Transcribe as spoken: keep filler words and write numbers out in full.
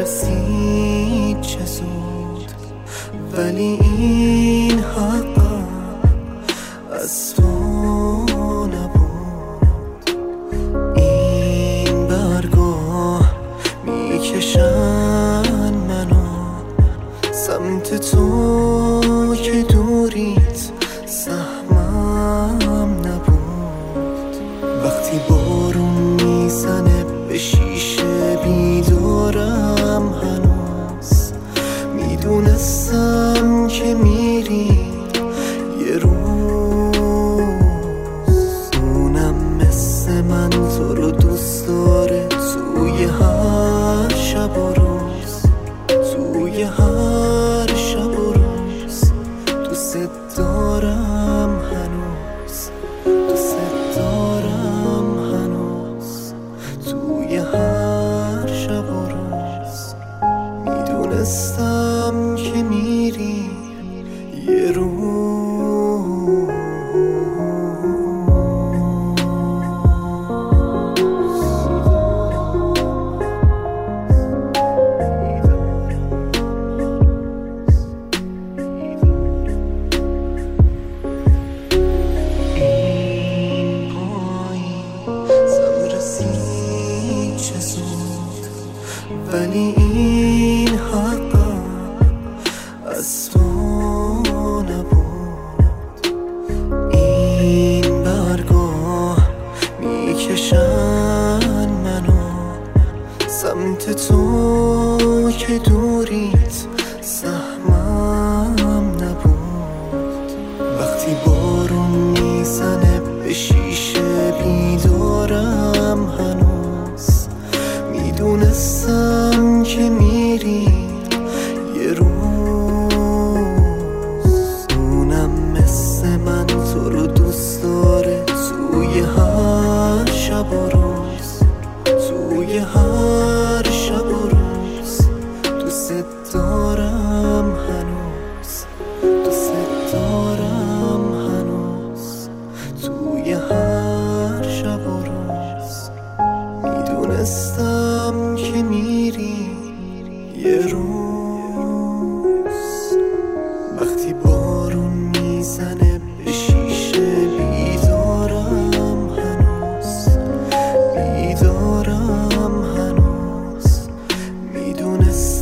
رسید چه زود، ولی این حقا از تو نبود. این برگاه میکشن منو سمت تو که دوریت سهمم نبود. وقتی بارون میزنه به شیشه بیدارم هنوز، میدونستم که میری یه روز. اونم مثل من تو رو دوست داره توی هر شب و روز، توی هر شب و روز. دوست دارم هنوز، دوست دارم هنوز. توی هر شب و روز میدونستم که میری یه روز. ولی این حقا از تو نبود. این برگاه میکشن منو سمت تو که دوریت سهمم نبود. وقتی بارون میزنه به شیشه بیدارم هنوز، میدونستم که میری یه روز. اونم مثل من تو رو دوست داره توی هر شب و روز، توی هر شب و روز. دوست دارم هنوز، دوست دارم هنوز. توی هر شب و روز میدونستم که میری یه روز. وقتی بارون میزنه به شیشه بیدارم هنوز، بیدارم هنوز. میدونستم